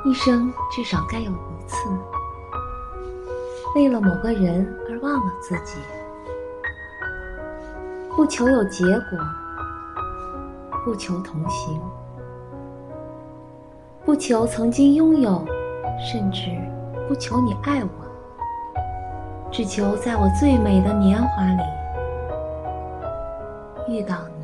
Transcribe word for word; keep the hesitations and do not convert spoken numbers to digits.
一生至少该有一次，为了某个人而忘了自己，不求有结果，不求同行，不求曾经拥有，甚至不求你爱我，只求在我最美的年华里遇到你。